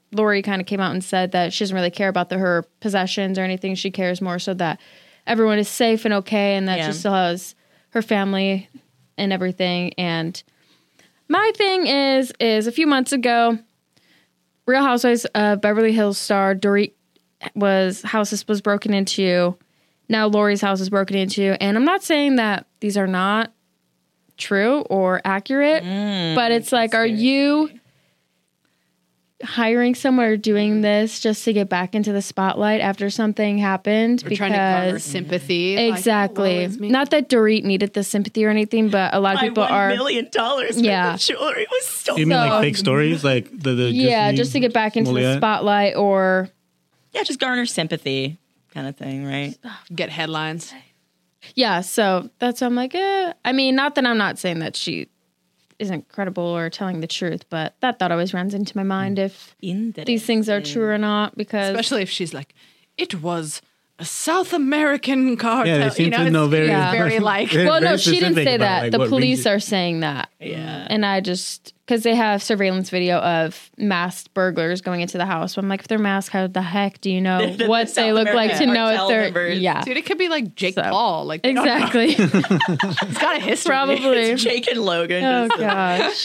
Lori kind of came out and said that she doesn't really care about her possessions or anything. She cares more so that everyone is safe and okay, and that she still has her family and everything. And my thing is a few months ago, Real Housewives of Beverly Hills star Dorit house was broken into. Now Lori's house is broken into. And I'm not saying that these are not true or accurate, but it's like, are you hiring someone or doing this just to get back into the spotlight after something happened? We're trying to garner sympathy. Exactly. Like, not that Dorit needed the sympathy or anything, but a lot of people are. $1 million worth of jewelry was stolen. You mean like fake stories? Like the Disney just to get back into the spotlight or. Yeah, just garner sympathy kind of thing, right? get headlines. Yeah, so that's why I'm like, I mean, not that I'm not saying that she isn't credible or telling the truth, but that thought always runs into my mind if these things are true or not, because especially if she's like, it was a South American cartel. Yeah, they seem to know very like. Well, no, she didn't say that. Like, the police region. are saying that. Yeah. And I just, because they have surveillance video of masked burglars going into the house. So I'm like, if they're masked, how the heck do you know what they look like to know if they're, Dude, it could be like Jake Paul. Like, exactly. It's got a history. Probably. It's Jake and Logan. Oh, gosh.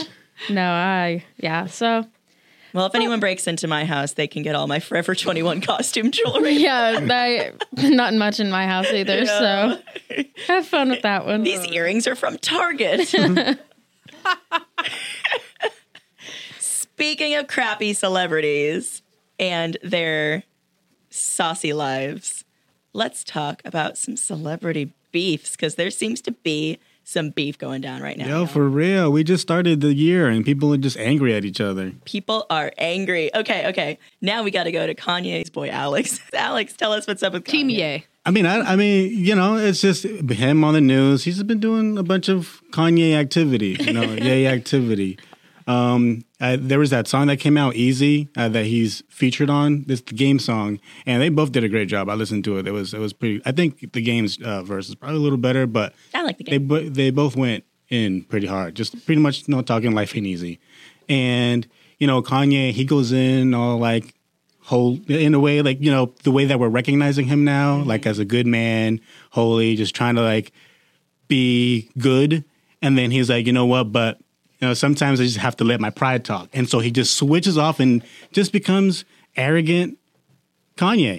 So. Well, if anyone breaks into my house, they can get all my Forever 21 costume jewelry. Yeah, not much in my house either, so have fun with that one. These earrings are from Target. Speaking of crappy celebrities and their saucy lives, let's talk about some celebrity beefs, because there seems to be some beef going down right now. Yo, for real. We just started the year and people are just angry at each other. People are angry. Okay. Now we got to go to Kanye's boy, Alex. Alex, tell us what's up with Team Kanye. Ye. I mean, you know, it's just him on the news. He's been doing a bunch of Kanye activity, Ye activity. There was that song that came out, Easy, that he's featured on. This the Game song, and they both did a great job. I listened to it. It was pretty. I think the Game's verse is probably a little better, but I like the Game. They both went in pretty hard. Just pretty much, talking life ain't easy. And Kanye, he goes in all like in a way, like the way that we're recognizing him now, like as a good man, holy, just trying to like be good. And then he's like, you know what, but. Sometimes I just have to let my pride talk. And so he just switches off and just becomes arrogant Kanye.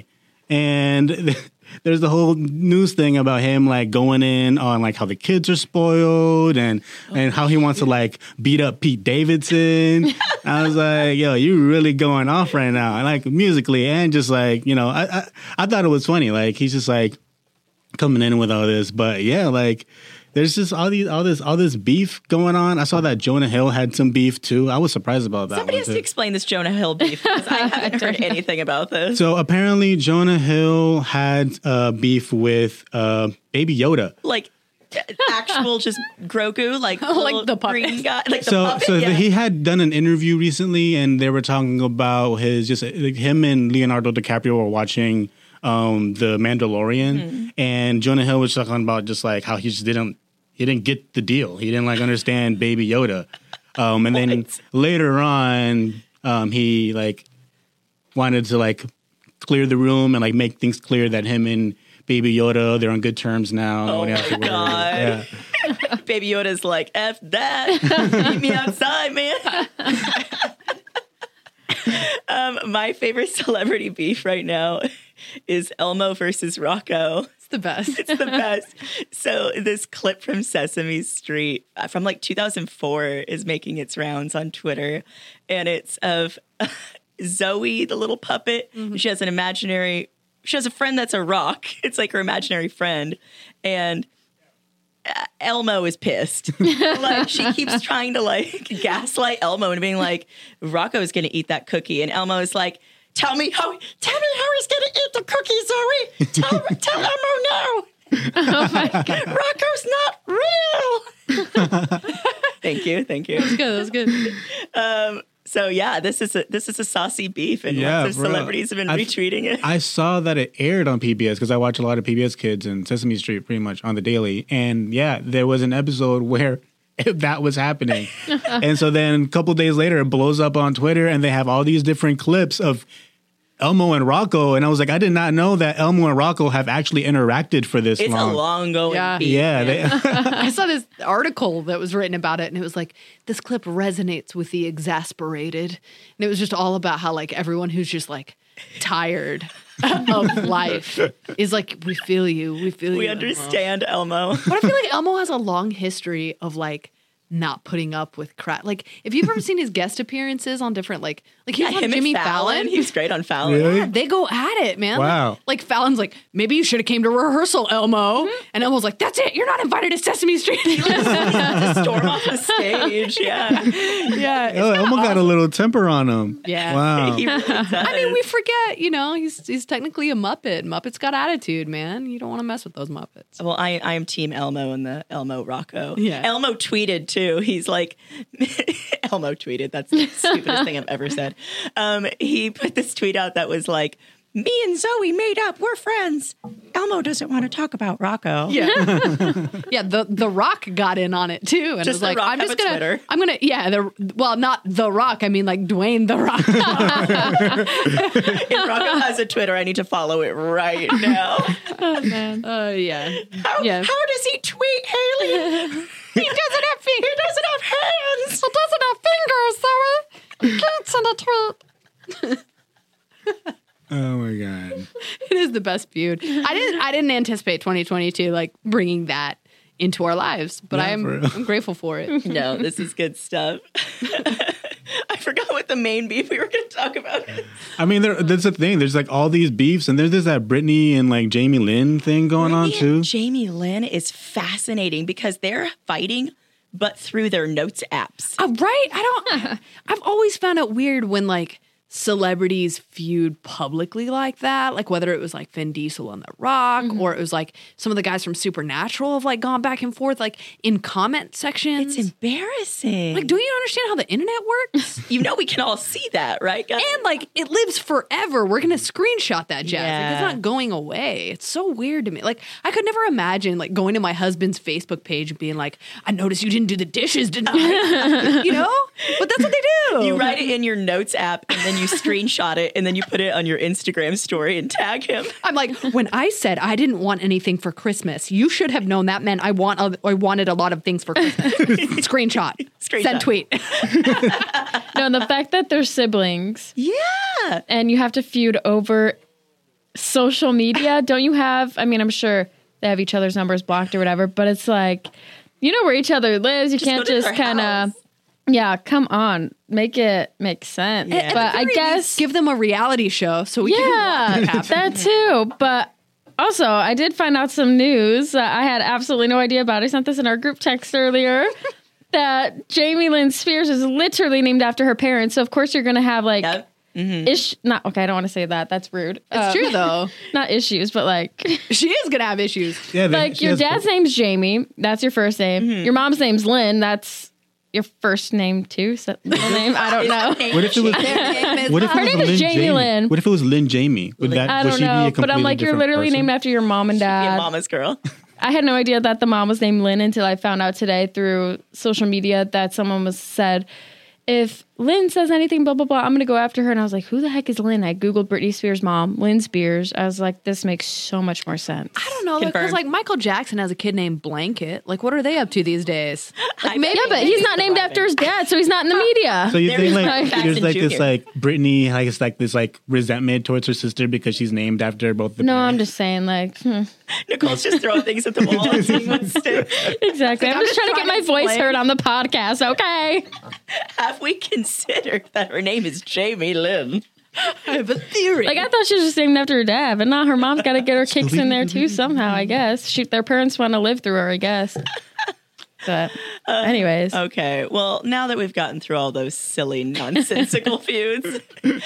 And there's the whole news thing about him like going in on like how the kids are spoiled and how he wants to like beat up Pete Davidson. I was like, yo, you really going off right now. And like musically and just like, I thought it was funny. Like he's just like coming in with all this. But yeah, like there's just all this beef going on. I saw that Jonah Hill had some beef too. I was surprised about that. Somebody has to explain this Jonah Hill beef, because I haven't heard anything about this. So apparently Jonah Hill had beef with Baby Yoda. Like actual just Grogu, like the puppet. green guy, like the puppet. So he had done an interview recently, and they were talking about him and Leonardo DiCaprio were watching The Mandalorian, and Jonah Hill was talking about just like how he didn't get the deal. He didn't like understand Baby Yoda. And then later on, he like wanted to like clear the room and like make things clear that him and Baby Yoda, they're on good terms now. Oh my God. Yeah. Baby Yoda's like, F that. Meet me outside, man. My favorite celebrity beef right now is Elmo versus Rocco. It's the best. It's the best. So this clip from Sesame Street from like 2004 is making its rounds on Twitter. And it's of Zoe, the little puppet. Mm-hmm. She has a friend that's a rock. It's like her imaginary friend. And Elmo is pissed. Like she keeps trying to like gaslight Elmo and being like, Rocco is going to eat that cookie. And Elmo is like, Tell me how he's gonna eat the cookie, Zoe. Tell Elmo no. Oh my God. Rocco's not real. Thank you. That was good. So yeah, this is a saucy beef, and lots of celebrities have been retweeting it. I saw that it aired on PBS because I watch a lot of PBS Kids and Sesame Street pretty much on the daily. And yeah, there was an episode where that was happening. And so then a couple days later, it blows up on Twitter, and they have all these different clips of Elmo and Rocco. And I was like, I did not know that Elmo and Rocco have actually interacted for this It's long. a long going Yeah. beat. Yeah, man. I saw this article that was written about it, and it was like, this clip resonates with the exasperated. And it was just all about how, like, everyone who's just, like, tired of life is like, we feel you. We feel you. We Elmo." understand, Elmo. But I feel like Elmo has a long history of, like, not putting up with crap. Like, if you've ever seen his guest appearances on different, like he was on him Jimmy and Fallon. He was great on Fallon. Really? They go at it, man. Wow. Like Fallon's like, maybe you should have came to rehearsal, Elmo. And Elmo's like, that's it. You're not invited to Sesame Street. To storm off the stage. Yeah. yeah. Oh, Elmo got a little temper on him. Yeah. Wow. He really does. I mean, we forget, he's technically a Muppet. Muppets got attitude, man. You don't want to mess with those Muppets. Well, I am Team Elmo and the Elmo Rocco. Yeah. Elmo tweeted too. He's like, Elmo tweeted. That's the stupidest thing I've ever said. He put this tweet out that was like, me and Zoe made up. We're friends. Elmo doesn't want to talk about Rocco. Yeah. Yeah, the Rock got in on it too. And Just was like, The Rock I'm have just a gonna Twitter. I'm gonna well, not The Rock, I mean like Dwayne The Rock. If Rocco has a Twitter, I need to follow it right now. Oh man. Yeah. How, Yeah. how does he tweet, Haley? He doesn't have feet. He doesn't have hands. He doesn't have fingers, Zoe. You can't send a tweet. Oh my God. It is the best feud. I didn't anticipate 2022 like bringing that into our lives, but Yeah, for real. I'm grateful for it. No, this is good stuff. I forgot what the main beef we were going to talk about is. I mean, that's the thing. There's like all these beefs, and there's this that Britney and like Jamie Lynn thing going on Brittany too. and Jamie Lynn is fascinating because they're fighting, but through their notes apps. Right? I've always found it weird when like celebrities feud publicly like that, like whether it was like Vin Diesel and The Rock or it was like some of the guys from Supernatural have like gone back and forth like in comment sections. It's embarrassing. Like, do you understand how the internet works? You know we can all see that, right, guys? And like it lives forever. We're gonna screenshot that jazz. Like, it's Yeah. not going away. It's so weird to me. Like I could never imagine like going to my husband's Facebook page and being like, I noticed you didn't do the dishes, didn't I? You know? But that's what they do. You write it in your notes app and then you screenshot it and then you put it on your Instagram story and tag him. I'm like, when I said I didn't want anything for Christmas, you should have known that meant I wanted a lot of things for Christmas. Screenshot. Send tweet. No, the fact that they're siblings Yeah. and you have to feud over social media. Don't you have? I mean, I'm sure they have each other's numbers blocked or whatever, but it's like, you know where each other lives. You can't go to just their kind house. of. Yeah, come on, make it make sense. Yeah. But I guess give them a reality show so we can watch it yeah, happen. that too. But also, I did find out some news that I had absolutely no idea about. I sent this in our group text earlier. That Jamie Lynn Spears is literally named after her parents. So of course you're gonna have like Yep. not okay. I don't want to say that. That's rude. It's true though. Not issues, but like She is gonna have issues. Yeah, like your dad's name's Jamie. That's your first name. Your mom's name's Lynn. That's your first name too. So middle name. I don't know. What if it was? What if it Her was name is Lynn Jamie Lynn. What if it was Lynn Jamie? Would that? I would don't she be a know, but I'm completely like, you're different literally person? named after your mom and Be a dad. mama's girl. I had no idea that the mom was named Lynn until I found out today through social media that someone was said, if Lynn says anything, blah, blah, blah, I'm going to go after her. And I was like, who the heck is Lynn? I Googled Britney Spears' mom, Lynn Spears. I was like, this makes so much more sense. I don't know, because Confirmed. like Michael Jackson has a kid named Blanket. Like, what are they up to these days? Like, maybe Yeah, but he's not named after his dad, so he's not in the media. So you There think is like Jackson there's like this Jr.. like Britney has like this like resentment towards her sister because she's named after both the No, I'm parents? just saying, like, Nicole's just throwing things at the wall and seeing what sticks. exactly. I'm just trying to get my voice heard on the podcast, okay? Have we considered that her name is Jamie Lynn? I have a theory. Like, I thought she was just named after her dad, but not her mom's got to get her kicks in there too somehow, I guess. Shoot, their parents want to live through her, I guess. But, anyways. Okay, well, now that we've gotten through all those silly, nonsensical feuds,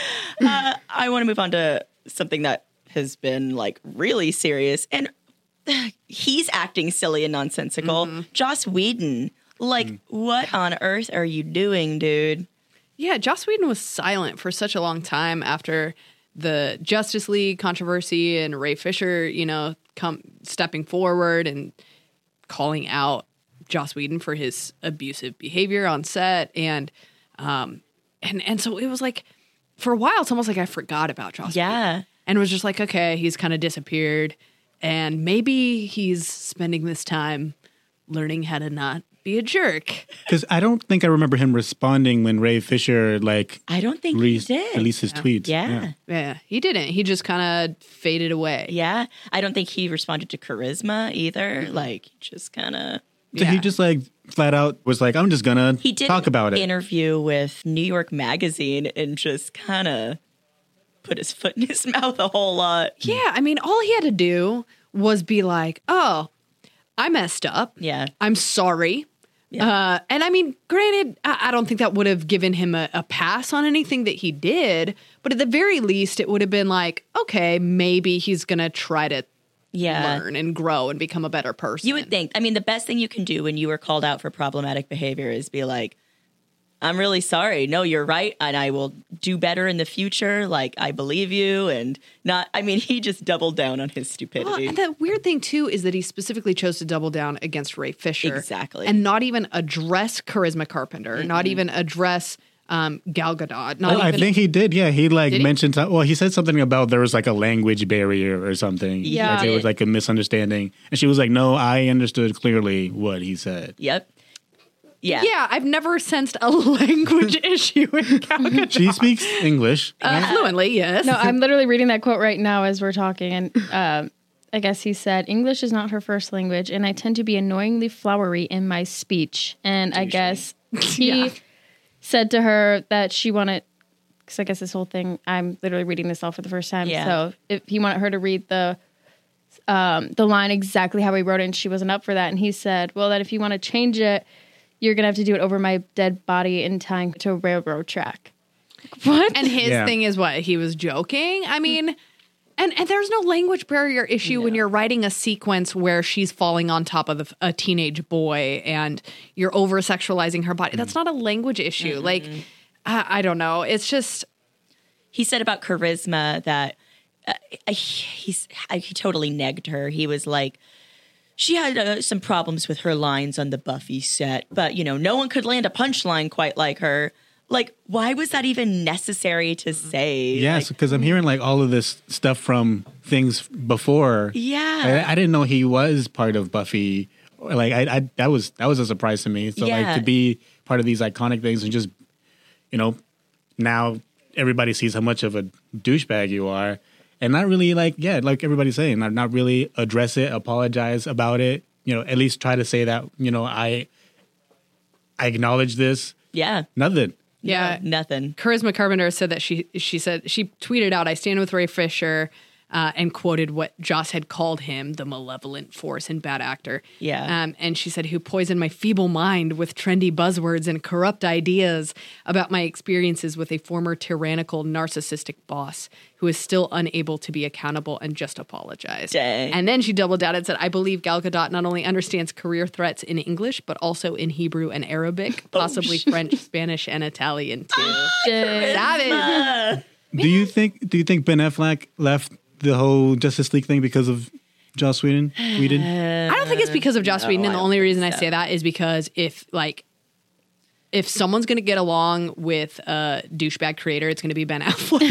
I want to move on to something that has been like really serious. And he's acting silly and nonsensical. Joss Whedon. Like, what on earth are you doing, dude? Yeah, Joss Whedon was silent for such a long time after the Justice League controversy and Ray Fisher, stepping forward and calling out Joss Whedon for his abusive behavior on set, and so it was like for a while it's almost like I forgot about Joss Whedon, and it was just like, okay, he's kind of disappeared, and maybe he's spending this time learning how to not be a jerk. Because I don't think I remember him responding when Ray Fisher I don't think he did. released his tweets. Yeah, he didn't. He just kind of faded away. Yeah. I don't think he responded to Charisma either. Like, just kind of. So he just like flat out was like, I'm just gonna talk about it. He did an interview with New York Magazine and just kind of put his foot in his mouth a whole lot. Yeah, I mean, all he had to do was be like, oh, I messed up. Yeah. I'm sorry. Yeah. And I mean, granted, I don't think that would have given him a pass on anything that he did, but at the very least, it would have been like, okay, maybe he's going to try to learn and grow and become a better person. You would think. I mean, the best thing you can do when you are called out for problematic behavior is be like, I'm really sorry. No, you're right. And I will do better in the future. Like, I believe you. And not, I mean, he just doubled down on his stupidity. Well, and the weird thing, too, is that he specifically chose to double down against Ray Fisher. Exactly. And not even address Charisma Carpenter, not even address Gal Gadot. I think he did. Yeah, he mentioned. Well, he said something about there was like a language barrier or something. Yeah, like, it was like a misunderstanding, and she was like, "No, I understood clearly what he said." Yep. Yeah. Yeah, I've never sensed a language issue in Gal Gadot. She speaks English fluently. Yes. No, I'm literally reading that quote right now as we're talking, and I guess he said, English is not her first language, and I tend to be annoyingly flowery in my speech. And I guess he said to her that she wanted, because I guess this whole thing, I'm literally reading this all for the first time. Yeah. So if he wanted her to read the line exactly how he wrote it, and she wasn't up for that. And he said, well, that if you want to change it, you're going to have to do it over my dead body and tying to a railroad track. What? And his thing is what? He was joking? I mean, and there's no language barrier issue when you're writing a sequence where she's falling on top of a teenage boy and you're over-sexualizing her body. That's not a language issue. Like, I don't know. It's just... He said about Charisma that he totally negged her. He was like, she had some problems with her lines on the Buffy set, but, you know, no one could land a punchline quite like her. Like, why was that even necessary to say? Yes, because I'm hearing like all of this stuff from things before. Yeah. I didn't know he was part of Buffy. Like, that was a surprise to me. So like to be part of these iconic things and just, you know, now everybody sees how much of a douchebag you are. And not really like everybody's saying, not really address it, apologize about it. You know, at least try to say that, you know, I acknowledge this. Yeah. Nothing. Yeah. Nothing. Charisma Carpenter said that she tweeted out, I stand with Ray Fisher, and quoted what Joss had called him, the malevolent force and bad actor. Yeah. And she said, who poisoned my feeble mind with trendy buzzwords and corrupt ideas about my experiences with a former tyrannical, narcissistic boss who is still unable to be accountable and just apologized. Dang. And then she doubled down and said, I believe Gal Gadot not only understands career threats in English, but also in Hebrew and Arabic, possibly French, Spanish, and Italian too. Savage. Do you think Ben Affleck left the whole Justice League thing because of Joss Whedon? I don't think it's because of Joss Whedon, and the only reason I say that is because if someone's going to get along with a douchebag creator, it's going to be Ben Affleck.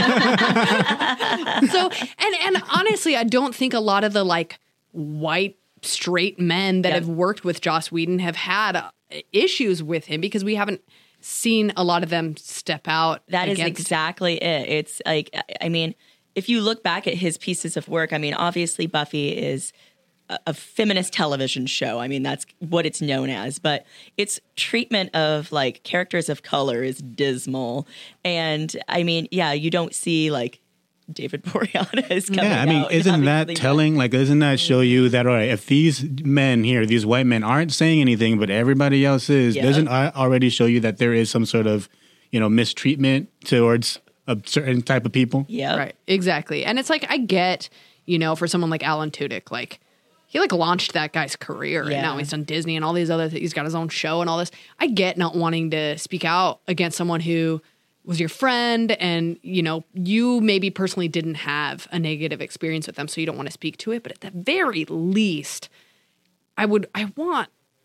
So, and honestly, I don't think a lot of the like white straight men that have worked with Joss Whedon have had issues with him because we haven't seen a lot of them step out. That is exactly it. It's like, I mean, if you look back at his pieces of work, I mean, obviously Buffy is a feminist television show. I mean, that's what it's known as, but its treatment of like characters of color is dismal. And I mean, yeah, you don't see like David Boreanaz coming out. Yeah, I mean, isn't that telling? Like, doesn't that show you that, all right, if these men here, these white men aren't saying anything, but everybody else is, doesn't already show you that there is some sort of, you know, mistreatment towards a certain type of people? Yeah. Right. Exactly. And it's like, I get, you know, for someone like Alan Tudyk, like, he like launched that guy's career and now he's done Disney and all these other things. He's got his own show and all this. I get not wanting to speak out against someone who was your friend and, you know, you maybe personally didn't have a negative experience with them, so you don't want to speak to it. But at the very least, I want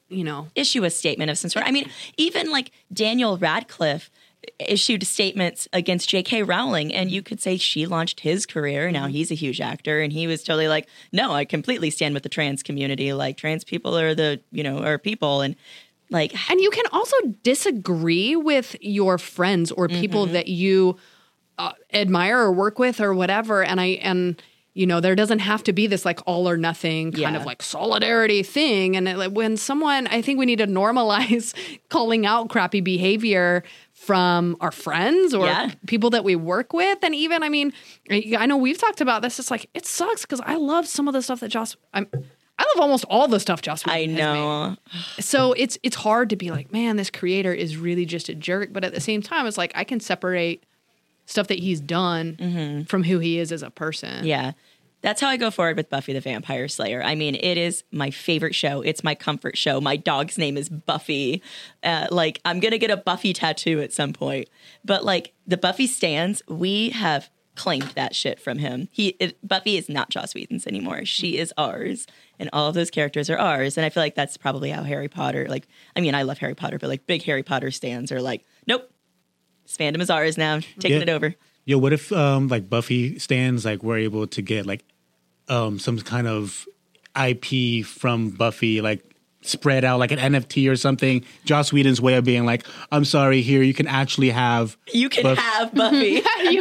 issue a statement of some sort. I mean, even like Daniel Radcliffe issued statements against J.K. Rowling, and you could say she launched his career. Now he's a huge actor, and he was totally like, no, I completely stand with the trans community. Like, trans people are are people. And like, and you can also disagree with your friends or people that you admire or work with or whatever. And there doesn't have to be this like all or nothing kind of like solidarity thing. And when someone, I think we need to normalize calling out crappy behavior from our friends or people that we work with. And even, I mean, I know we've talked about this. It's like, it sucks because I love some of the stuff that I love almost all the stuff Joss Whedon has made. So it's hard to be like, man, this creator is really just a jerk. But at the same time, it's like, I can separate stuff that he's done from who he is as a person. Yeah. That's how I go forward with Buffy the Vampire Slayer. I mean, it is my favorite show. It's my comfort show. My dog's name is Buffy. Like, I'm going to get a Buffy tattoo at some point. But like the Buffy stans, we have claimed that shit from him. Buffy is not Joss Whedon's anymore. She is ours. And all of those characters are ours. And I feel like that's probably how Harry Potter, like, I mean, I love Harry Potter, but like big Harry Potter stans are like, nope, this fandom is ours now. Taking it over. Yo, what if like Buffy stans like were able to get like some kind of IP from Buffy, like spread out like an NFT or something? Joss Whedon's way of being like, I'm sorry, here you can actually have have Buffy.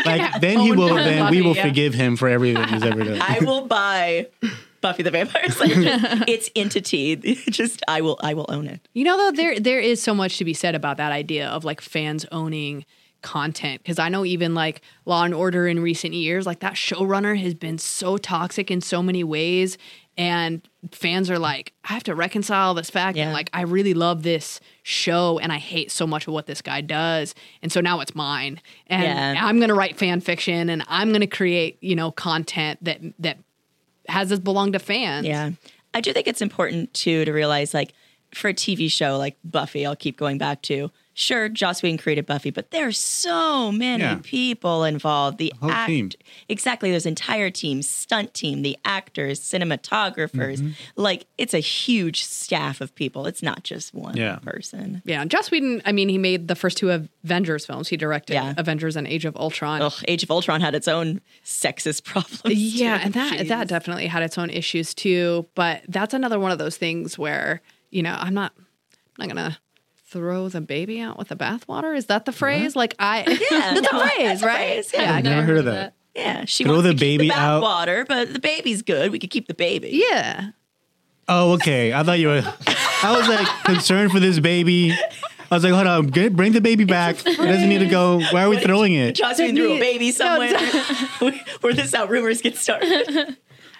Then we will forgive him for everything he's ever done. I will buy Buffy the Vampire Slayer. Its entity. I will own it. Though there is so much to be said about that idea of like fans owning content, because I know even like Law and Order in recent years, like that showrunner has been so toxic in so many ways, and fans are like, I have to reconcile this fact, and like I really love this show and I hate so much of what this guy does, and so now it's mine, and I'm gonna write fan fiction and I'm gonna create content that has this belong to fans. Yeah, I do think it's important too to realize, like, for a TV show like Buffy, I'll keep going back to, sure, Joss Whedon created Buffy, but there's so many people involved. The whole team. Exactly, those entire teams, stunt team, the actors, cinematographers. Like, it's a huge staff of people. It's not just one person. Yeah, and Joss Whedon, I mean, he made the first two Avengers films. He directed Avengers and Age of Ultron. Ugh, Age of Ultron had its own sexist problems. Yeah, and that definitely had its own issues too. But that's another one of those things where, I'm not gonna throw the baby out with the bathwater. Is that the phrase? What? Like that's a phrase, right? Yeah, I've never heard of that. Yeah, she throw wants the to baby keep the out. Bathwater, but the baby's good. We could keep the baby. Yeah. Oh, okay. I thought you were. I was like concerned for this baby. I was like, hold on, bring the baby back. It doesn't need to go. Why are we throwing it? Joss Whedon threw a baby somewhere. Where this how rumors get started.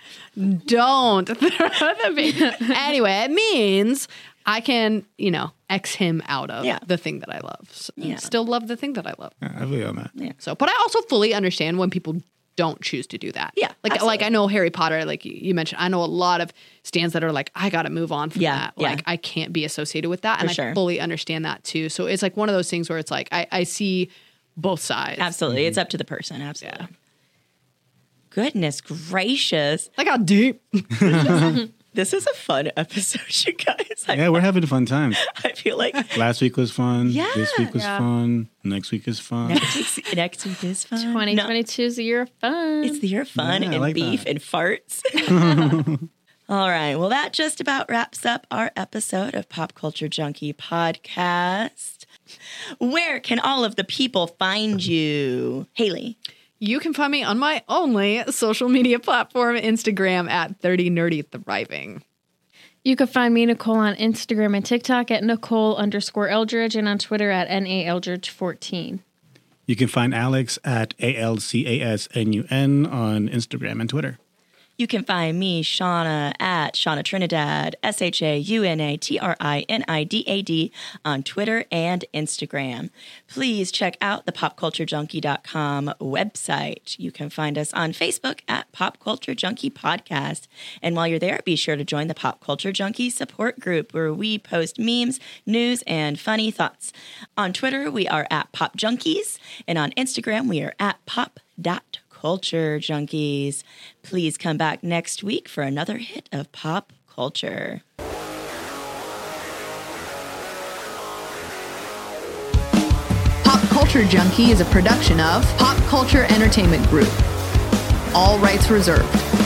Don't throw the baby. Anyway, it means I can, X him out of the thing that I love. So still love the thing that I love. I feel on that. Yeah. So, but I also fully understand when people don't choose to do that. Yeah, like I know Harry Potter, like you mentioned, I know a lot of stands that are like, I got to move on from that. Like I can't be associated with that. And I fully understand that too. So it's like one of those things where it's like, I see both sides. Absolutely. It's up to the person. Absolutely. Yeah. Goodness gracious. Like how deep. This is a fun episode, you guys. We're having a fun time. I feel like last week was fun. Yeah. This week was fun. Next week is fun. Next week is fun. 2022 is the year of fun. It's the year of fun and like beef and farts. All right. Well, that just about wraps up our episode of Pop Culture Junkie Podcast. Where can all of the people find you? Haley. You can find me on my only social media platform, Instagram, at 30NerdyThriving. You can find me, Nicole, on Instagram and TikTok at Nicole_Eldridge and on Twitter at NAEldridge14. You can find Alex at ALCASNUN on Instagram and Twitter. You can find me, Shauna, at Shauna Trinidad, ShaunaTrinidad, on Twitter and Instagram. Please check out the popculturejunkie.com website. You can find us on Facebook at Pop Culture Junkie Podcast. And while you're there, be sure to join the Pop Culture Junkie support group where we post memes, news, and funny thoughts. On Twitter, we are at Pop Junkies, and on Instagram, we are at pop.culture junkies. Please come back next week for another hit of pop culture. Culture Junkie is a production of Pop Culture Entertainment Group. All rights reserved.